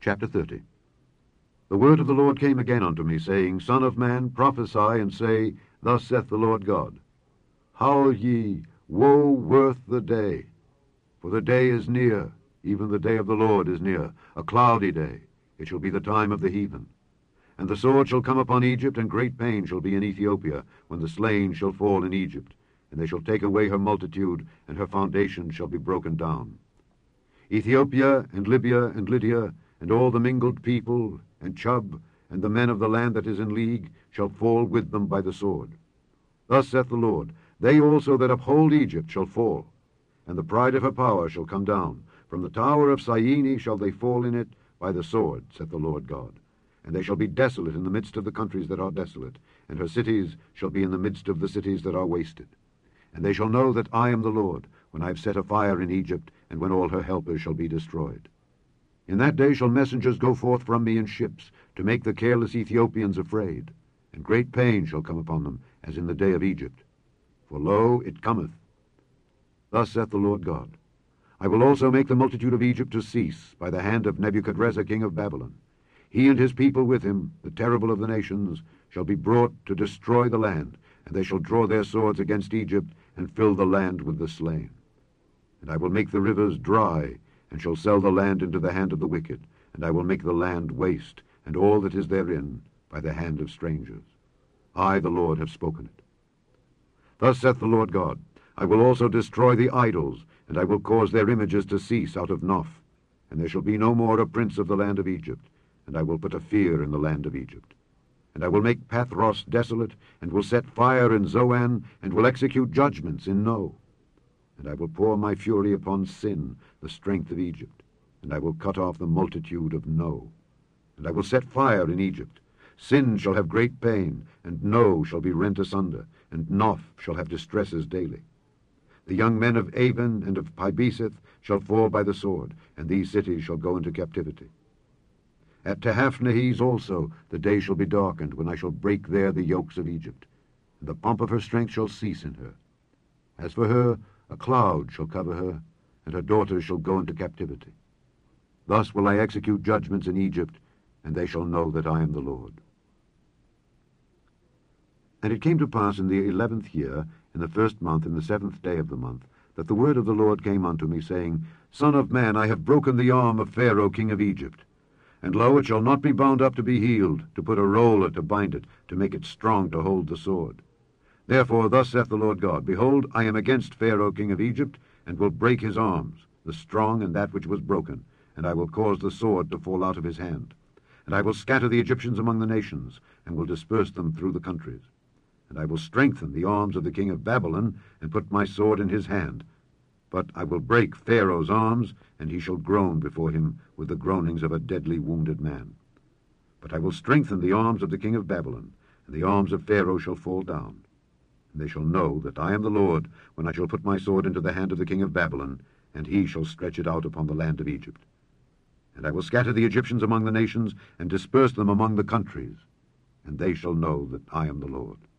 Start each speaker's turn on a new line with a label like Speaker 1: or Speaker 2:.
Speaker 1: Chapter 30. The word of the Lord came again unto me, saying, Son of man, prophesy, and say, Thus saith the Lord God, Howl ye, woe worth the day! For the day is near, even the day of the Lord is near, a cloudy day. It shall be the time of the heathen. And the sword shall come upon Egypt, and great pain shall be in Ethiopia, when the slain shall fall in Egypt. And they shall take away her multitude, and her foundation shall be broken down. Ethiopia, and Libya, and Lydia, and all the mingled people, and Chub, and the men of the land that is in league, shall fall with them by the sword. Thus saith the Lord, They also that uphold Egypt shall fall, and the pride of her power shall come down. From the tower of Syene shall they fall in it by the sword, saith the Lord God. And they shall be desolate in the midst of the countries that are desolate, and her cities shall be in the midst of the cities that are wasted. And they shall know that I am the Lord, when I have set a fire in Egypt, and when all her helpers shall be destroyed. In that day shall messengers go forth from me in ships, to make the careless Ethiopians afraid, and great pain shall come upon them, as in the day of Egypt. For lo, it cometh. Thus saith the Lord God, I will also make the multitude of Egypt to cease by the hand of Nebuchadrezzar king of Babylon. He and his people with him, the terrible of the nations, shall be brought to destroy the land, and they shall draw their swords against Egypt, and fill the land with the slain. And I will make the rivers dry, and shall sell the land into the hand of the wicked, and I will make the land waste, and all that is therein, by the hand of strangers. I, the Lord, have spoken it. Thus saith the Lord God, I will also destroy the idols, and I will cause their images to cease out of Noph, and there shall be no more a prince of the land of Egypt, and I will put a fear in the land of Egypt. And I will make Pathros desolate, and will set fire in Zoan, and will execute judgments in No. And I will pour my fury upon Sin, the strength of Egypt, and I will cut off the multitude of No. And I will set fire in Egypt. Sin shall have great pain, and No shall be rent asunder, and Noph shall have distresses daily. The young men of Avon and of Pibeseth shall fall by the sword, and these cities shall go into captivity. At Tehaphnehes also the day shall be darkened, when I shall break there the yokes of Egypt, and the pomp of her strength shall cease in her. As for her, a cloud shall cover her, and her daughters shall go into captivity. Thus will I execute judgments in Egypt, and they shall know that I am the Lord. And it came to pass in the 11th year, in the 1st month, in the 7th day of the month, that the word of the Lord came unto me, saying, Son of man, I have broken the arm of Pharaoh king of Egypt. And lo, it shall not be bound up to be healed, to put a roller to bind it, to make it strong to hold the sword. Therefore thus saith the Lord God, Behold, I am against Pharaoh king of Egypt, and will break his arms, the strong and that which was broken, and I will cause the sword to fall out of his hand. And I will scatter the Egyptians among the nations, and will disperse them through the countries. And I will strengthen the arms of the king of Babylon, and put my sword in his hand. But I will break Pharaoh's arms, and he shall groan before him with the groanings of a deadly wounded man. But I will strengthen the arms of the king of Babylon, and the arms of Pharaoh shall fall down. And they shall know that I am the Lord, when I shall put my sword into the hand of the king of Babylon, and he shall stretch it out upon the land of Egypt. And I will scatter the Egyptians among the nations, and disperse them among the countries, and they shall know that I am the Lord.